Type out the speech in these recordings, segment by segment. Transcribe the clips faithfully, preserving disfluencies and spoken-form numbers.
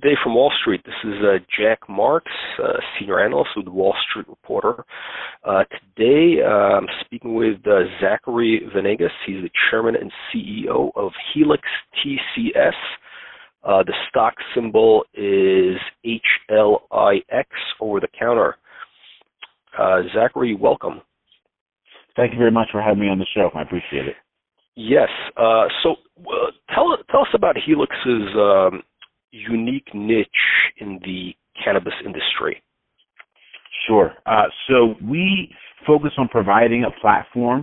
today from Wall Street. This is uh, Jack Marks, uh, Senior Analyst with the Wall Street Reporter. Uh, today uh, I'm speaking with uh, Zachary Venegas. He's the Chairman and C E O of Helix T C S. Uh, the stock symbol is H L I X, over the counter. Uh, Zachary, welcome. Thank you very much for having me on the show. I appreciate it. Yes. Uh, so uh, tell, tell us about Helix's um, unique niche in the cannabis industry. Sure. Uh, so we focus on providing a platform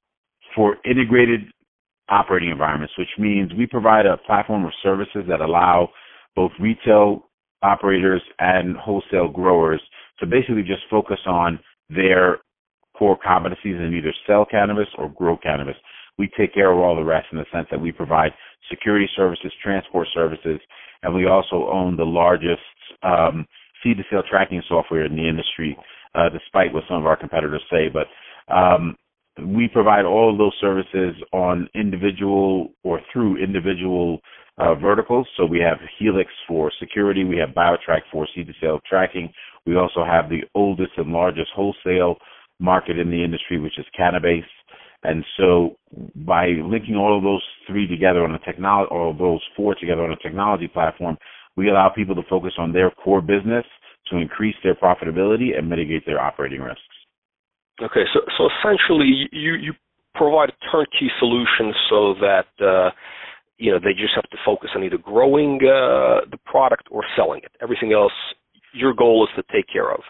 for integrated operating environments, which means we provide a platform of services that allow both retail operators and wholesale growers to basically just focus on their core competencies and either sell cannabis or grow cannabis. We take care of all the rest in the sense that we provide security services, transport services, and we also own the largest um, seed-to-sale tracking software in the industry, uh, despite what some of our competitors say. But um, we provide all of those services on individual or through individual uh, verticals. So we have Helix for security. We have BioTrack for seed-to-sale tracking. We also have the oldest and largest wholesale market in the industry, which is Cannabase. And so by linking all of those three together on a technology, or those four together on a technology platform, we allow people to focus on their core business to increase their profitability and mitigate their operating risks. Okay, so so essentially you, you provide a turnkey solution so that uh, you know they just have to focus on either growing uh, the product or selling it. Everything else, your goal is to take care of.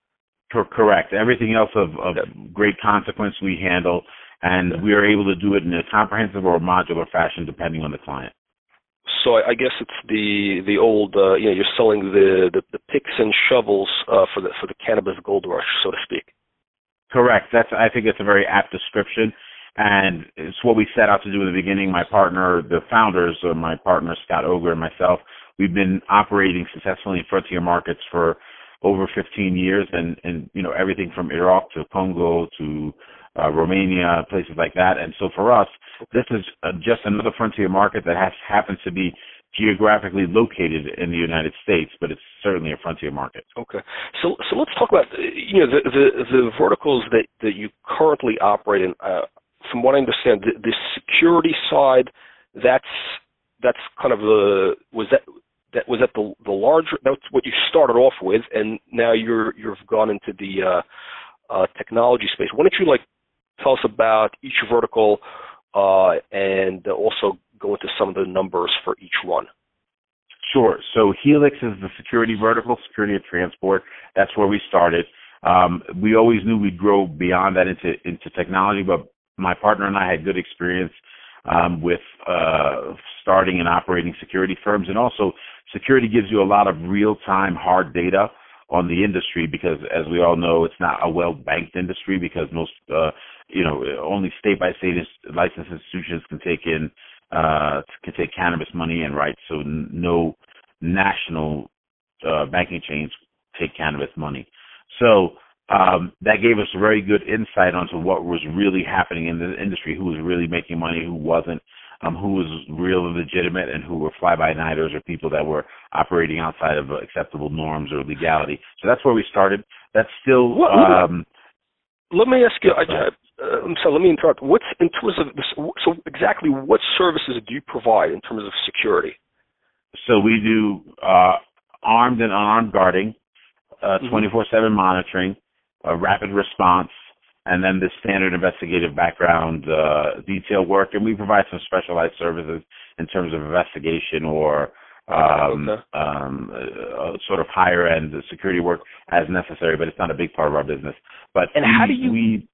Correct. Everything else of, of great consequence we handle, and we are able to do it in a comprehensive or modular fashion depending on the client. So I, I guess it's the the old uh, you know you're selling the, the, the picks and shovels uh, for the for the cannabis gold rush, so to speak. Correct. That's I think it's a very apt description, and it's what we set out to do in the beginning. My partner, the founders, uh, my partner Scott Oger and myself, we've been operating successfully in frontier markets for over fifteen years, and, and you know everything from Iraq to Congo to uh, Romania, places like that. And so for us, this is uh, just another frontier market that has happens to be geographically located in the United States, but it's certainly a frontier market. Okay, so so let's talk about you know the the, the verticals that, that you currently operate in. Uh, from what I understand, the, the security side, that's that's kind of the was that. That was at the the larger. That's what you started off with, and now you're you've gone into the uh, uh, technology space. Why don't you like tell us about each vertical uh, and also go into some of the numbers for each one? Sure. So Helix is the security vertical, security and transport. That's where we started. Um, we always knew we'd grow beyond that into into technology, but my partner and I had good experience um, with uh, starting and operating security firms, and also security gives you a lot of real-time hard data on the industry because, as we all know, it's not a well-banked industry because most, uh, you know, only state-by-state licensed institutions can take in, uh, can take cannabis money in, right? So n- no national uh, banking chains take cannabis money. So um, that gave us a very good insight onto what was really happening in the industry, who was really making money, who wasn't. Um, who was real and legitimate and who were fly-by-nighters or people that were operating outside of acceptable norms or legality. So that's where we started. That's still... Well, um, let me ask you, I, uh, I'm sorry, let me interrupt. What's in terms of this, so exactly what services do you provide in terms of security? So we do uh, armed and unarmed guarding, uh, mm-hmm. twenty-four seven monitoring, uh, rapid response, and then the standard investigative background uh, detail work, and we provide some specialized services in terms of investigation or um, okay. um, uh, sort of higher-end security work as necessary, but it's not a big part of our business. But and we, how do you? We,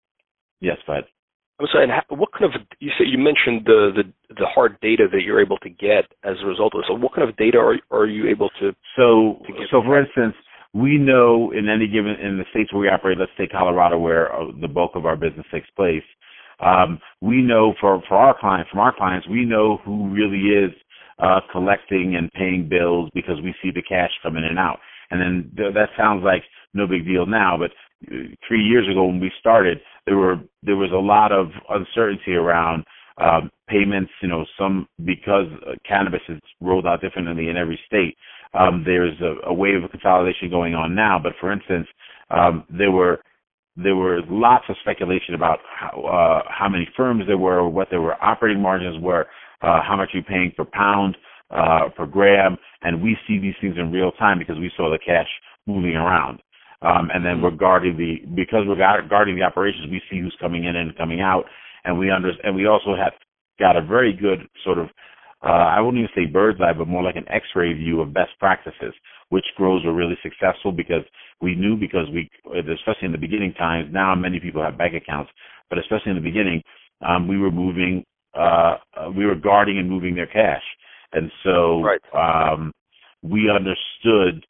yes, go ahead. I'm sorry. And how, what kind of? You said you mentioned the, the the hard data that you're able to get as a result of this. So, what kind of data are are you able to? So, to get so for instance. We know in any given, in the states where we operate, let's take Colorado where the bulk of our business takes place, um, we know for, for our clients, from our clients, we know who really is uh, collecting and paying bills because we see the cash come in and out. And then th- that sounds like no big deal now, but three years ago when we started, there were there was a lot of uncertainty around um, payments, you know, some because uh, cannabis is rolled out differently in every state. Um, there's a, a wave of consolidation going on now, but for instance, um, there were there were lots of speculation about how, uh, how many firms there were, what their operating margins were, uh, how much you're paying per pound, uh, per gram, and we see these things in real time because we saw the cash moving around. Um, and then we're guarding the, because we're guarding the operations, we see who's coming in and coming out, and we under, and we also have got a very good sort of, uh, I wouldn't even say bird's eye, but more like an X-ray view of best practices, which grows were really successful because we knew, because we, especially in the beginning times, now many people have bank accounts, but especially in the beginning, um, we were moving, uh, we were guarding and moving their cash. And so, right. um, we understood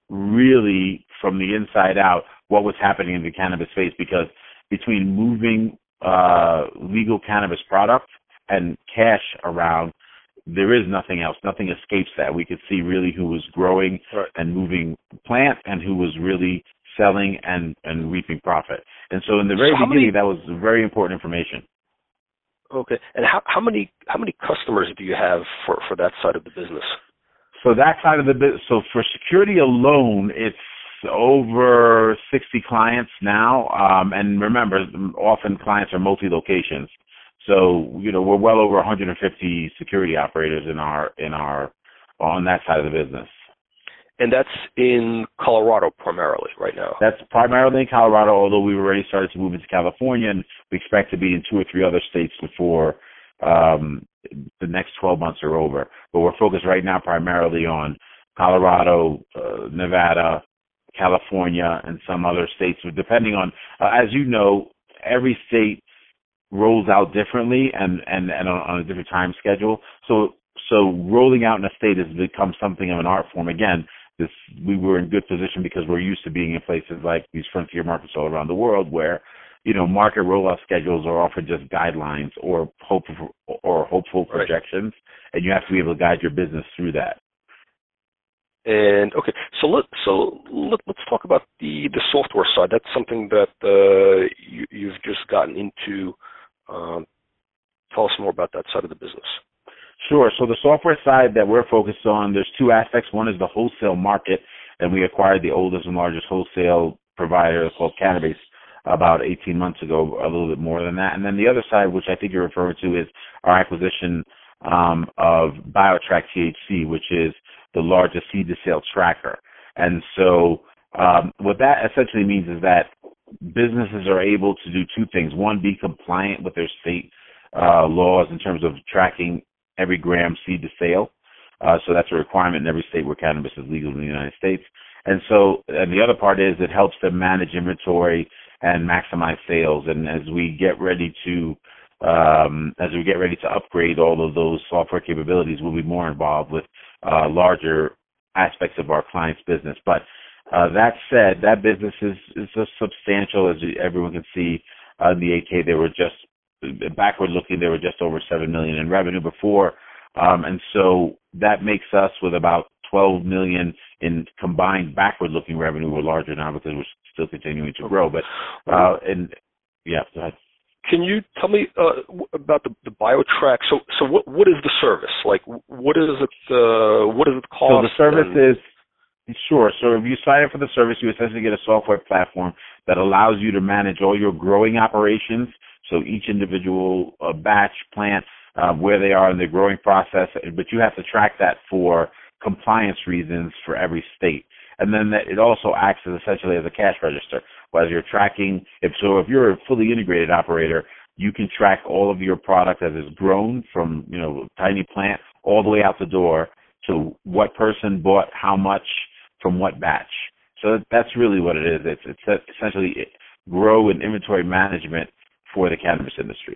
really from the inside out what was happening in the cannabis space, because between moving, uh, legal cannabis product and cash around, there is nothing else. Nothing escapes that. We could see really who was growing right. and moving plant and who was really selling and, and reaping profit. And so in the very so beginning, many, that was very important information. Okay. And how, how many how many customers do you have for, for that side of the business? So that side of the business, so for security alone, it's over sixty clients now. Um, and remember, often clients are multi-locations. So, you know, we're well over one hundred fifty security operators in our, in our, on that side of the business. And that's in Colorado primarily right now? That's primarily in Colorado, although we've already started to move into California, and we expect to be in two or three other states before um, the next twelve months are over. But we're focused right now primarily on Colorado, uh, Nevada, California, and some other states, depending on, uh, as you know, every state rolls out differently and, and, and on, on a different time schedule. So, so rolling out in a state has become something of an art form. Again, this, we were in good position because we're used to being in places like these frontier markets all around the world where, you know, market rollout schedules are often just guidelines or hopeful or hopeful projections, right. And you have to be able to guide your business through that. And okay, so let so let, let's talk about the, the software side. That's something that uh, you, you've just gotten into. Um, tell us more about that side of the business. Sure. So the software side that we're focused on, there's two aspects. One is the wholesale market, and we acquired the oldest and largest wholesale provider called Cannabase about eighteen months ago, a little bit more than that. And then the other side, which I think you're referring to, is our acquisition um, of BioTrack T H C, which is the largest seed-to-sale tracker. And so um, what that essentially means is that businesses are able to do two things. One, be compliant with their state uh, laws in terms of tracking every gram seed to sale. Uh, so that's a requirement in every state where cannabis is legal in the United States. And so, and the other part is it helps them manage inventory and maximize sales. And as we get ready to, um, as we get ready to upgrade all of those software capabilities, we'll be more involved with uh, larger aspects of our clients' business. But uh, that said, that business is, is a substantial, as everyone can see uh, in the eight K. They were just backward looking. They were just over seven million in revenue before, um, and so that makes us with about twelve million in combined backward looking revenue. We're larger now because we're still continuing to grow. But uh, and yeah, go ahead. Can you tell me uh, about the, the BioTrack? So, so what what is the service? Like, what is it? Uh, what does it cost? So the service and... is sure. So if you sign up for the service, you essentially get a software platform that allows you to manage all your growing operations. So each individual uh, batch, plant, uh, where they are in the growing process, but you have to track that for compliance reasons for every state. And then that it also acts as essentially as a cash register. Whereas you're tracking, if so, if you're a fully integrated operator, you can track all of your product as it's grown from, you know, tiny plant all the way out the door to what person bought how much from what batch. So that's really what it is. It's, it's essentially grow and inventory management for the cannabis industry.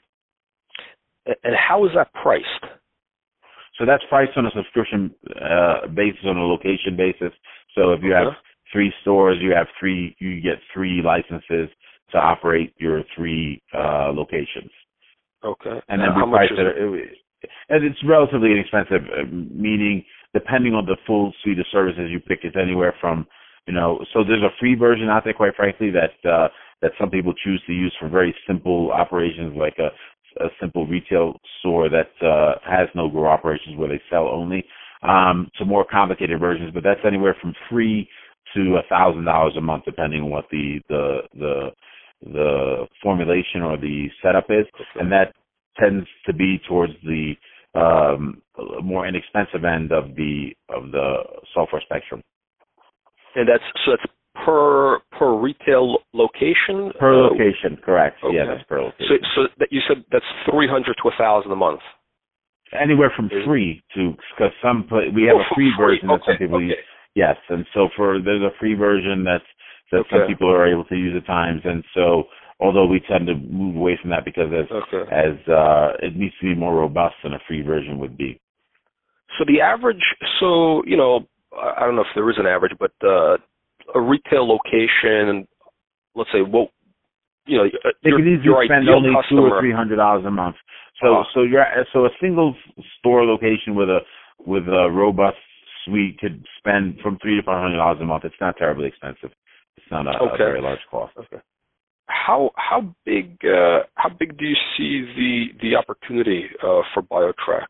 And how is that priced? So that's priced on a subscription uh, basis, on a location basis. So if you okay. have three stores, you have three, you get three licenses to operate your three uh, locations. Okay. And then uh, we how much price is it, it? and it's relatively inexpensive, uh, meaning depending on the full suite of services you pick, it's anywhere from, you know, so there's a free version out there, quite frankly, that uh, that some people choose to use for very simple operations, like a, a simple retail store that uh, has no grow operations where they sell only. um, to more complicated versions, but that's anywhere from free to a thousand dollars a month, depending on what the the the the formulation or the setup is, Okay. and that tends to be towards the um, more inexpensive end of the of the software spectrum. And that's so that's per per retail location. Per uh, location, correct? Okay. Yeah, that's per location. So so that you said that's three hundred to a thousand a month. Anywhere from Is, free to, because some pla- we have oh, a free free. version that Okay. some people Okay. use. Yes, and so for there's a free version that's that Okay. some people are able to use at times, and so although we tend to move away from that because as Okay. as uh, it needs to be more robust than a free version would be. So the average, so, you know, I don't know if there is an average, but uh, a retail location, let's say, well, you know, They your, can easily your spend ideal only customer, two or three hundred dollars a month. So uh, so you're so a single store location with a with a robust suite could spend from three to five hundred dollars a month. It's not terribly expensive. It's not a, okay. a very large cost. Okay. How how big uh, how big do you see the the opportunity uh, for BioTrack?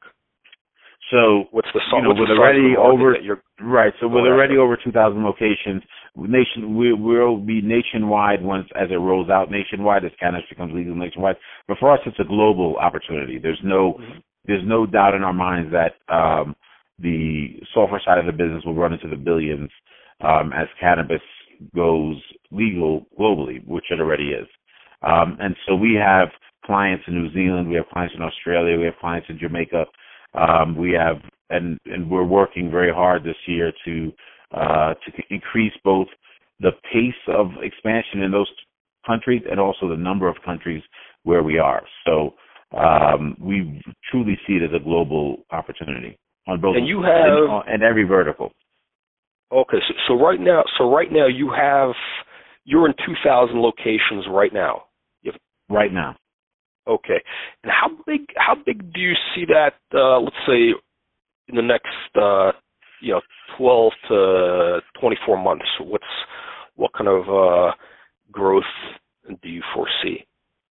So What's the you know, what's with the already over that you're right, so with going already after? over two thousand locations, nation we will be nationwide once as it rolls out nationwide as cannabis becomes legal nationwide. But for us, it's a global opportunity. There's no Mm-hmm. there's no doubt in our minds that um, the software side of the business will run into the billions um, as cannabis goes legal globally, which it already is. Um, and so we have clients in New Zealand, we have clients in Australia, we have clients in Jamaica. Um, we have, and, and we're working very hard this year to uh, to increase both the pace of expansion in those countries and also the number of countries where we are. So um, we truly see it as a global opportunity on both And you have and every vertical. Okay, so, so right now, so right now you have you're in two thousand locations right now. You have, Right now. okay, and how big how big do you see that? Uh, let's say in the next uh, you know twelve to twenty-four months. What's what kind of uh, growth do you foresee?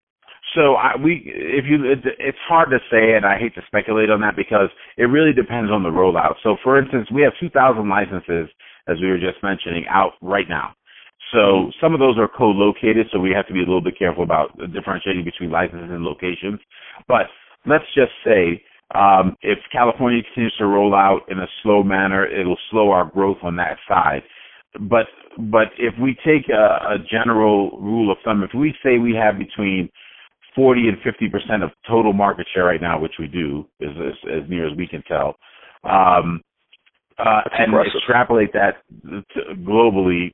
So I, we, if you, it, it's hard to say, and I hate to speculate on that because it really depends on the rollout. So, for instance, we have two thousand licenses, as we were just mentioning, out right now. So some of those are co-located, so we have to be a little bit careful about differentiating between licenses and locations. But let's just say um, if California continues to roll out in a slow manner, it'll slow our growth on that side. But but if we take a, a general rule of thumb, if we say we have between forty and fifty percent of total market share right now, which we do, as, as, as near as we can tell, um, uh, and impressive. extrapolate that to, globally,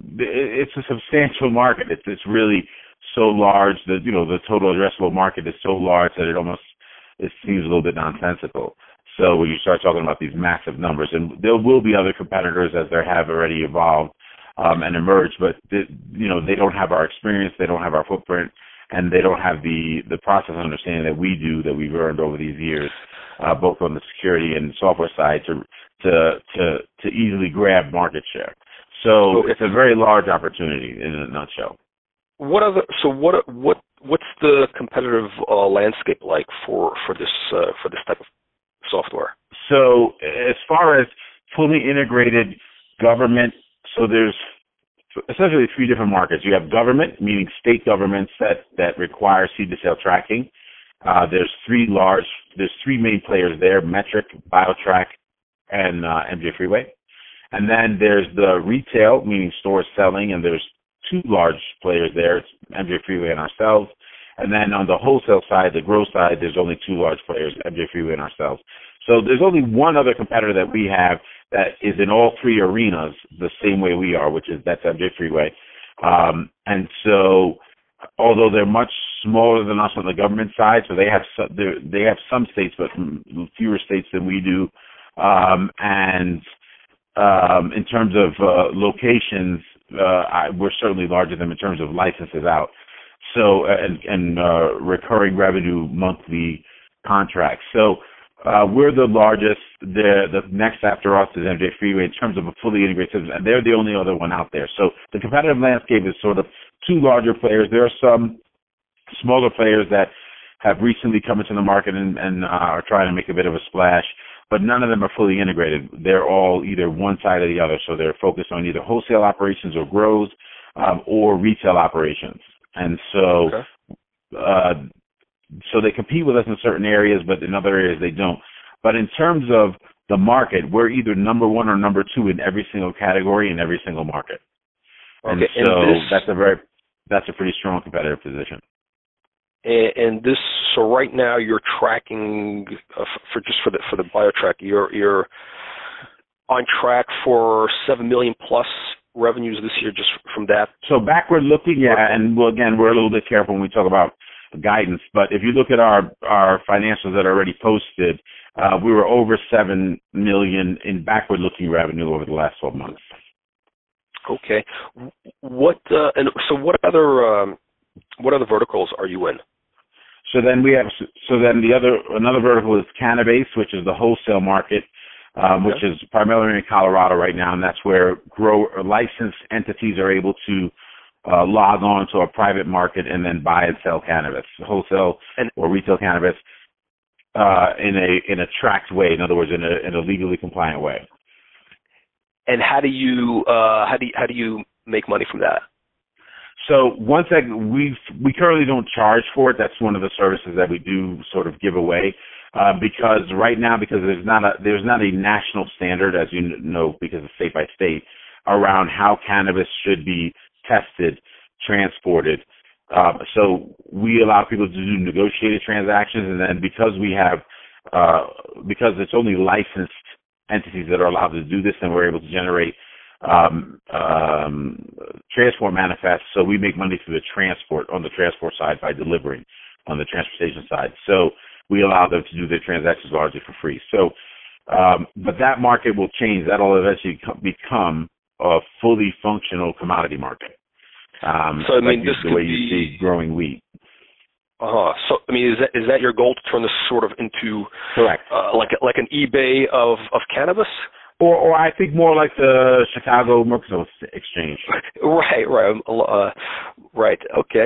it's a substantial market. It's it's really so large that, you know, the total addressable market is so large that it almost it seems a little bit nonsensical. So when you start talking about these massive numbers, and there will be other competitors as there have already evolved um, and emerged, but they, you know, they don't have our experience, they don't have our footprint, and they don't have the the process understanding that we do, that we've earned over these years, uh, both on the security and software side, to to to to easily grab market share. So Okay. it's a very large opportunity in a nutshell. What other? So what? What? What's the competitive uh, landscape like for for this uh, for this type of software? So as far as fully integrated government, so there's essentially three different markets. You have government, meaning state governments that, that require seed-to-sale tracking. Uh, there's three large, there's three main players there, Metric, BioTrack, and uh, M J Freeway. And then there's the retail, meaning stores selling, and there's two large players there. It's M J Freeway and ourselves. And then on the wholesale side, the growth side, there's only two large players, M J Freeway and ourselves. So there's only one other competitor that we have that is in all three arenas the same way we are, which is that's M J Freeway. Um, and so although they're much smaller than us on the government side, so they have some, they have some states, but fewer states than we do. Um, and um, in terms of uh, locations, uh, I, we're certainly larger than them in terms of licenses out. So and, and uh, recurring revenue monthly contracts. So uh, we're the largest. The the next after us is M J Freeway in terms of a fully integrated system, and they're the only other one out there. So the competitive landscape is sort of two larger players. There are some smaller players that have recently come into the market and, and uh, are trying to make a bit of a splash, but none of them are fully integrated. They're all either one side or the other. So they're focused on either wholesale operations or grows um, or retail operations. And so, Okay. uh, so they compete with us in certain areas, but in other areas they don't. But in terms of the market, we're either number one or number two in every single category in every single market. Okay. And And so this, that's a very, that's a pretty strong competitive position. and, and this, so right now you're tracking uh, for just for the for the BioTrack, you're you're on track for seven million plus revenues this year just from that. So backward looking, yeah, and well, again, we're a little bit careful when we talk about guidance, but if you look at our our financials that are already posted, uh, we were over seven million in backward looking revenue over the last twelve months. Okay. What uh, and so what other um, what other verticals are you in? So then we have, so then the other, another vertical is Canabase, which is the wholesale market, um, which is primarily in Colorado right now, and that's where grow licensed entities are able to uh, log on to a private market and then buy and sell cannabis, wholesale and, or retail cannabis, uh, in a in a tracked way. In other words, in a in a legally compliant way. And how do you uh, how do you, how do you make money from that? So one thing, we we currently don't charge for it. That's one of the services that we do sort of give away, uh, because right now, because there's not a there's not a national standard, as you know, because it's state by state, around how cannabis should be tested, transported. Uh, so we allow people to do negotiated transactions, and then because we have uh, because it's only licensed entities that are allowed to do this, and we're able to generate um, um, transport manifests, so we make money through the transport on the transport side by delivering on the transportation side. So we allow them to do their transactions largely for free. So, um, but that market will change. That'll eventually become a fully functional commodity market. Um, so I mean, like this the could way you be see growing wheat. Uh-huh. So, I mean, is that is that your goal to turn this sort of into Correct, uh, like like an eBay of, of cannabis? or or I think more like the Chicago Mercantile Exchange. right, right, um, uh, right. Okay.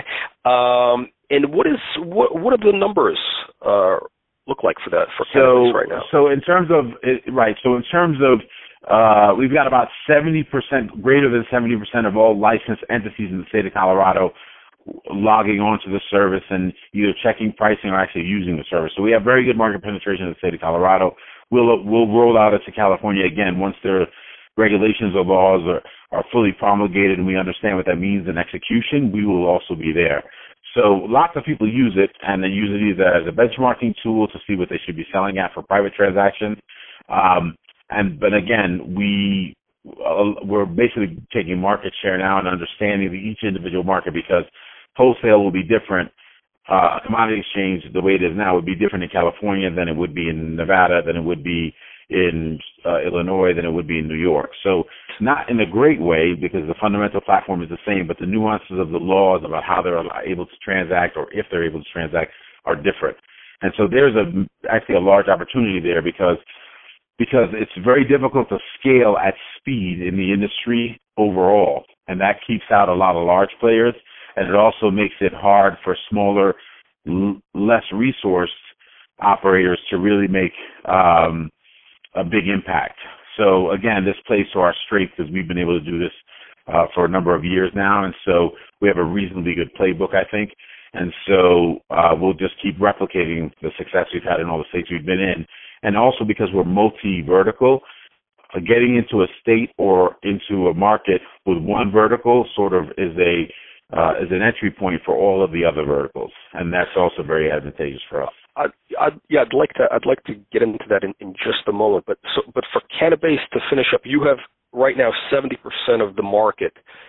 Um, and what is what what do the numbers uh, look like for that for cannabis So right now? so in terms of right, so in terms of uh, we've got about seventy percent, greater than seventy percent of all licensed entities in the state of Colorado logging onto the service and either checking pricing or actually using the service. So we have very good market penetration in the state of Colorado. We'll we'll roll out it to California again once their regulations or laws are, are fully promulgated and we understand what that means in execution. We will also be there. So lots of people use it, and they use it either as a benchmarking tool to see what they should be selling at for private transactions. Um, and but again, we uh, we're basically taking market share now and understanding the, each individual market, because wholesale will be different. Uh, commodity exchange, the way it is now, would be different in California than it would be in Nevada, than it would be in uh, Illinois, than it would be in New York. So not in a great way, because the fundamental platform is the same, but the nuances of the laws about how they're able to transact, or if they're able to transact, are different. And so there's a actually a large opportunity there, because because it's very difficult to scale at speed in the industry overall, and that keeps out a lot of large players. And it also makes it hard for smaller, l- less resourced operators to really make um, a big impact. So again, this plays to our strength, because we've been able to do this uh, for a number of years now, and so we have a reasonably good playbook, I think. And so uh, we'll just keep replicating the success we've had in all the states we've been in. And also because we're multi-vertical, uh, getting into a state or into a market with one vertical sort of is a Uh, is an entry point for all of the other verticals, and that's also very advantageous for us. I, I, yeah, I'd like to. I'd like to get into that in, in just a moment. But so, but for Canabase to finish up, you have right now seventy percent of the market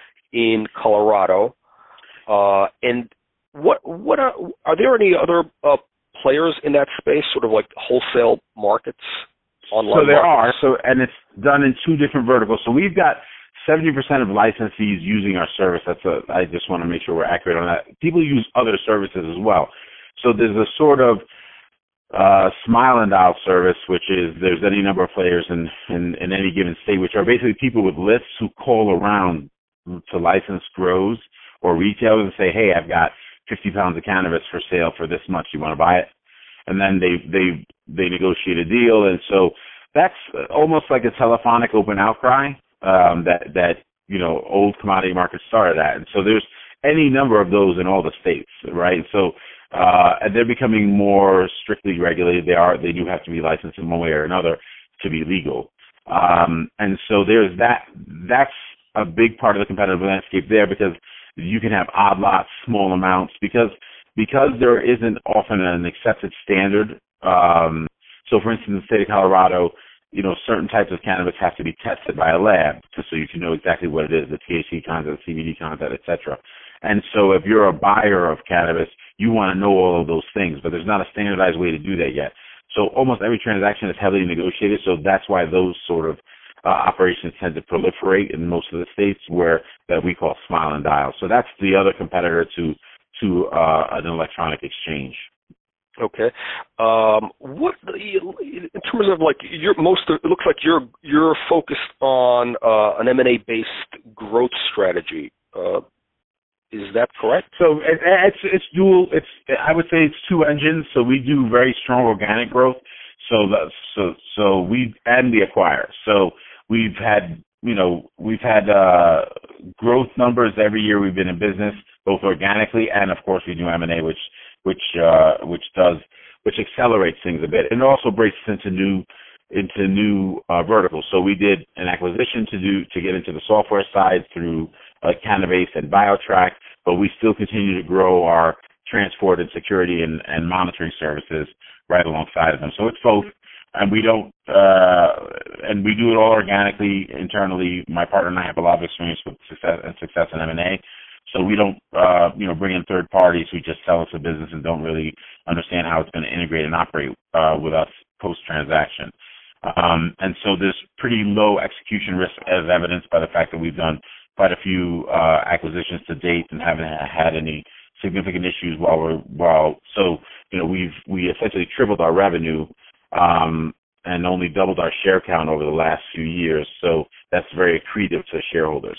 in Colorado. Uh, and what what are, are there any other uh, players in that space, sort of like wholesale markets, online? So there markets? are. So and it's done in two different verticals. So we've got seventy percent of licensees using our service. That's a, I just want to make sure we're accurate on that. People use other services as well. So there's a sort of uh, smile and dial service, which is there's any number of players in, in, in any given state, which are basically people with lists who call around to licensed grows or retailers and say, hey, I've got fifty pounds of cannabis for sale for this much. You want to buy it? and then they they they negotiate a deal, and so that's almost like a telephonic open outcry um, that that you know old commodity markets started at, and so there's any number of those in all the states, right? So uh, and they're becoming more strictly regulated. They are they do have to be licensed in one way or another to be legal, um, and so there's that. That's a big part of the competitive landscape there, because you can have odd lots, small amounts, because because there isn't often an accepted standard. Um, so, for instance, in the state of Colorado, you know, certain types of cannabis have to be tested by a lab, just so you can know exactly what it is, the T H C content, the C B D content, et cetera. And so if you're a buyer of cannabis, you want to know all of those things, but there's not a standardized way to do that yet. So almost every transaction is heavily negotiated, so that's why those sort of uh, operations tend to proliferate in most of the states where that we call Smile and Dial. So that's the other competitor to to uh, an electronic exchange. Okay. Um, what in terms of like you're most? It looks like you're you're focused on uh, an M and A based growth strategy. Uh, is that correct? So it, it's it's dual. It's I would say it's two engines. So we do very strong organic growth. So the, so so we and we acquire. So we've had you know we've had uh, growth numbers every year we've been in business, both organically and of course we do M and A, which which uh, which does which accelerates things a bit, and it also breaks into new into new uh, verticals. So we did an acquisition to do to get into the software side through uh, Canabase and BioTrack, but we still continue to grow our transport and security and, and monitoring services right alongside of them. So it's both, and we don't uh, and we do it all organically internally. My partner and I have a lot of experience with success and success in M and A. So we don't, uh, you know, bring in third parties who just sell us a business and don't really understand how it's going to integrate and operate uh, with us post-transaction. Um, and so there's pretty low execution risk, as evidenced by the fact that we've done quite a few uh, acquisitions to date and haven't had any significant issues while we're while. So you know, we've we essentially tripled our revenue um, and only doubled our share count over the last few years. So that's very accretive to shareholders.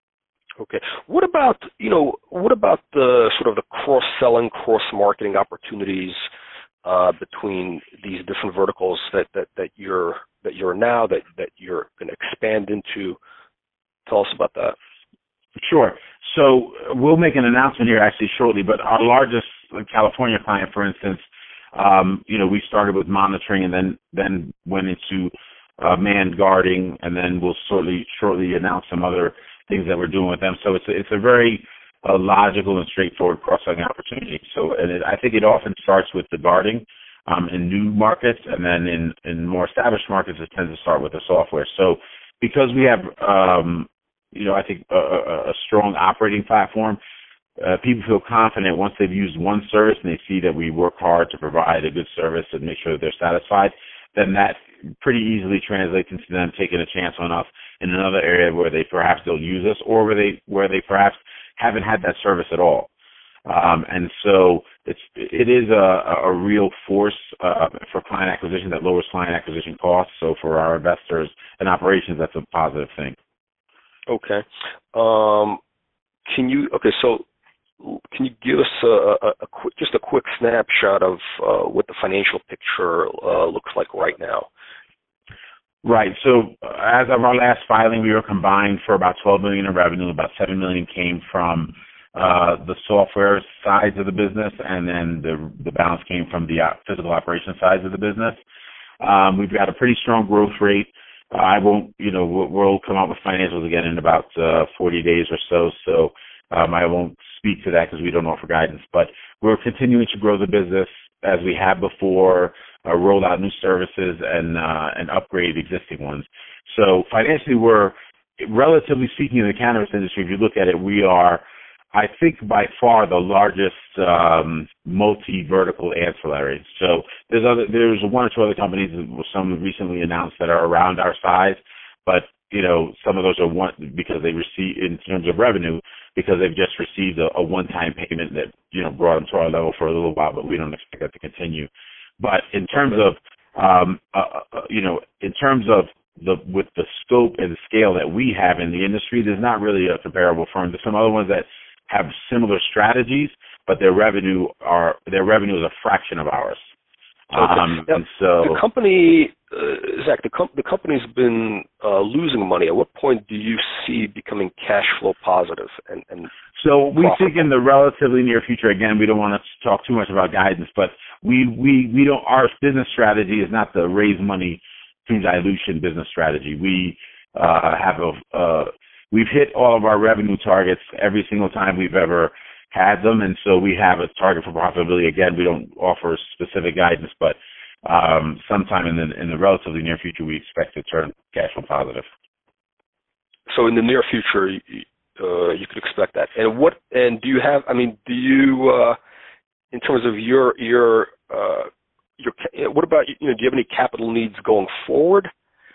Okay. What about, you know, what about the sort of the cross-selling, cross-marketing opportunities uh, between these different verticals that, that, that you're that you're now that, that you're going to expand into? Tell us about that. Sure. So we'll make an announcement here actually shortly, but our largest California client, for instance, um, you know, we started with monitoring and then then went into uh, manned guarding, and then we'll shortly shortly announce some other things that we're doing with them. So it's a, it's a very uh, logical and straightforward cross-selling opportunity. So and it, I think it often starts with the guarding um, in new markets, and then in, in more established markets, it tends to start with the software. So because we have, um, you know, I think a, a, a strong operating platform, uh, people feel confident once they've used one service and they see that we work hard to provide a good service and make sure that they're satisfied, then that pretty easily translates into them taking a chance on us in another area where they perhaps don't use us, or where they where they perhaps haven't had that service at all. Um, and so it's it is a, a real force uh, for client acquisition that lowers client acquisition costs. So for our investors and operations, that's a positive thing. Okay. Um, can you okay? So can you give us a, a, a quick, just a quick snapshot of uh, what the financial picture uh, looks like right now? Right. So uh, as of our last filing, we were combined for about twelve million dollars in revenue. About seven million dollars came from uh, the software sides of the business, and then the the balance came from the physical operations sides of the business. Um, we've got a pretty strong growth rate. Uh, I won't, you know, we'll, we'll come out with financials again in about uh, forty days or so. So um, I won't speak to that because we don't offer guidance. But we're continuing to grow the business as we have before. Uh, roll out new services and uh, and upgrade existing ones. So financially, we're relatively speaking in the cannabis industry. If you look at it, we are, I think, by far the largest um, multi-vertical ancillary. So there's other there's one or two other companies, some recently announced, that are around our size, but you know some of those are one because they receive in terms of revenue because they've just received a, a one-time payment that you know brought them to our level for a little while, but we don't expect that to continue. But in terms of, um, uh, uh, you know, in terms of the with the scope and the scale that we have in the industry, there's not really a comparable firm. There's some other ones that have similar strategies, but their revenue are their revenue is a fraction of ours. Okay. Um, Now, and so the company, uh, Zach, the, com- the company's been uh, losing money. At what point do you see becoming cash flow positive and, and So we profitable? think in the relatively near future, again, we don't want to talk too much about guidance, but we, we, we don't, our business strategy is not to raise money through dilution business strategy. We uh, have a, uh, we've hit all of our revenue targets every single time we've ever had them, and so we have a target for profitability. Again, we don't offer specific guidance, but um, sometime in the, in the relatively near future, we expect to turn cash flow positive. So in the near future, you, uh, you could expect that. And what? And do you have? I mean, do you, uh, in terms of your your uh, your, what about you know? Do you have any capital needs going forward?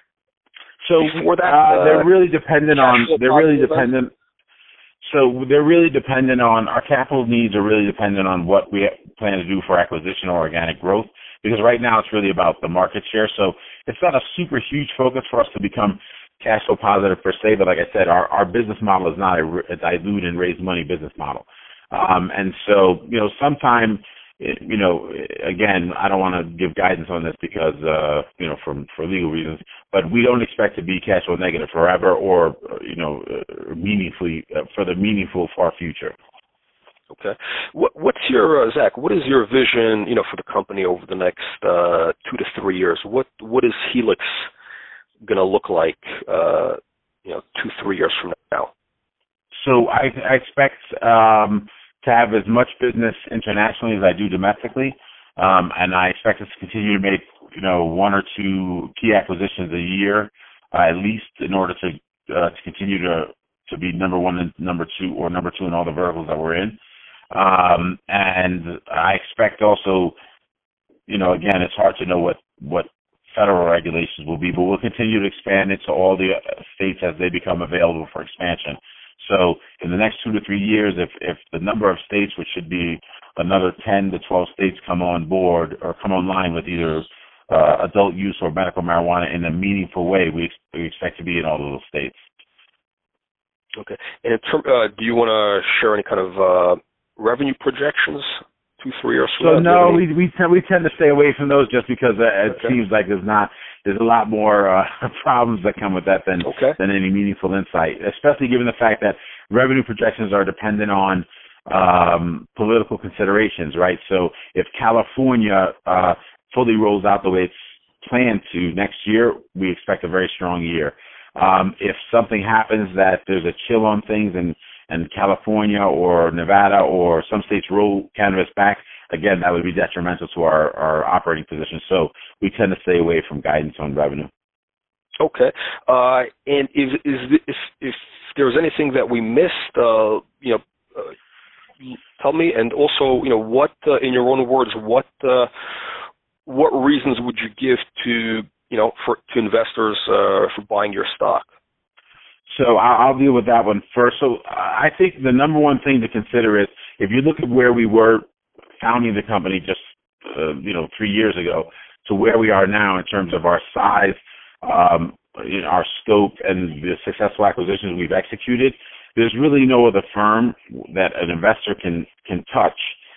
So before that, uh, uh, they're really dependent on. They're really dependent. So they're really dependent on our capital needs are really dependent on what we plan to do for acquisition or organic growth. Because right now it's really about the market share. So it's not a super huge focus for us to become cash flow positive per se. But like I said, our, our business model is not a, a dilute and raise money business model. Um, and so, you know, sometime, you know, again, I don't want to give guidance on this because, uh, you know, from, for legal reasons, but we don't expect to be cash flow negative forever or, you know, uh, meaningfully, uh, for the meaningful far future. Okay. What, what's your, uh, Zach, what is your vision, you know, for the company over the next uh, two to three years? What, what is Helix going to look like, uh, you know, two, three years from now? So I, I expect um, to have as much business internationally as I do domestically, um, and I expect us to continue to make, you know, one or two key acquisitions a year, uh, at least, in order to uh, to continue to to be number one and number two, or number two in all the verticals that we're in. Um, and I expect also, you know, again, it's hard to know what what federal regulations will be, but we'll continue to expand it to all the states as they become available for expansion. So in the next two to three years, if, if the number of states, which should be another ten to twelve states, come on board or come online with either uh, adult use or medical marijuana in a meaningful way, we, we expect to be in all of those states. Okay. And in term, uh, do you want to share any kind of uh, revenue projections two, three years from so now? So no, we we tend, we tend to stay away from those just because it okay. seems like there's not there's a lot more uh, problems that come with that than okay. than any meaningful insight, especially given the fact that revenue projections are dependent on um, political considerations, right? So if California uh, fully rolls out the way it's planned to next year, we expect a very strong year. Um, if something happens that there's a chill on things and and California or Nevada or some states roll cannabis back, again, that would be detrimental to our, our operating position. So we tend to stay away from guidance on revenue. Okay. Uh, and if, if, if there's anything that we missed, uh, you know, uh, tell me. And also, you know, what, uh, in your own words, what uh, what reasons would you give to, you know, for to investors uh, for buying your stock? So I'll deal with that one first. So I think the number one thing to consider is if you look at where we were founding the company just, uh, you know, three years ago to where we are now in terms of our size, um, you know, our scope, and the successful acquisitions we've executed, there's really no other firm that an investor can can touch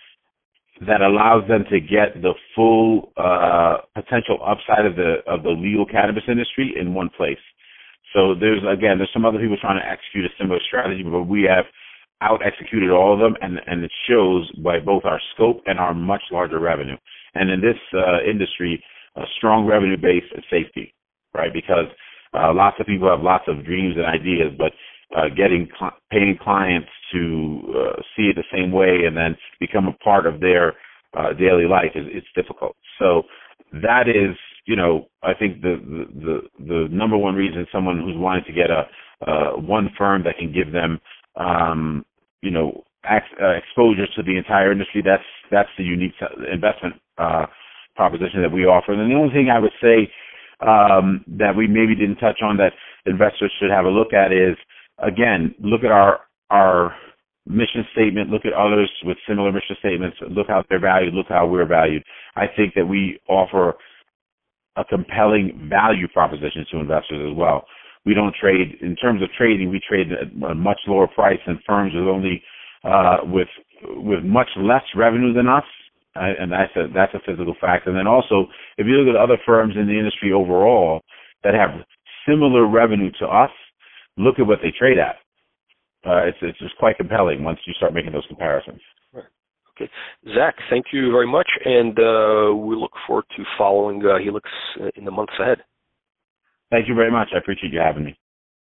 that allows them to get the full uh, potential upside of the of the legal cannabis industry in one place. So there's, again, there's some other people trying to execute a similar strategy, but we have out-executed all of them, and, and it shows by both our scope and our much larger revenue. And in this uh, industry, a strong revenue base is safety, right? Because uh, lots of people have lots of dreams and ideas, but uh, getting cl- paying clients to uh, see it the same way and then become a part of their uh, daily life is it's difficult. So that is, you know, I think the, the, the number one reason someone who's wanting to get a, uh, one firm that can give them, um, you know, ex- uh, exposure to the entire industry, that's, that's the unique investment, uh, proposition that we offer. And then the only thing I would say, um, that we maybe didn't touch on that investors should have a look at is, again, look at our, our mission statement, look at others with similar mission statements, look how they're valued, look how we're valued. I think that we offer a compelling value proposition to investors as well. We don't trade, in terms of trading, we trade at a much lower price than firms with only, uh, with, with much less revenue than us, I, and that's a that's a physical fact. And then also, if you look at other firms in the industry overall that have similar revenue to us, look at what they trade at. Uh, it's it's just quite compelling once you start making those comparisons. Right. Okay, Zach, thank you very much, and uh, we look forward to following uh, Helix in the months ahead. Thank you very much. I appreciate you having me.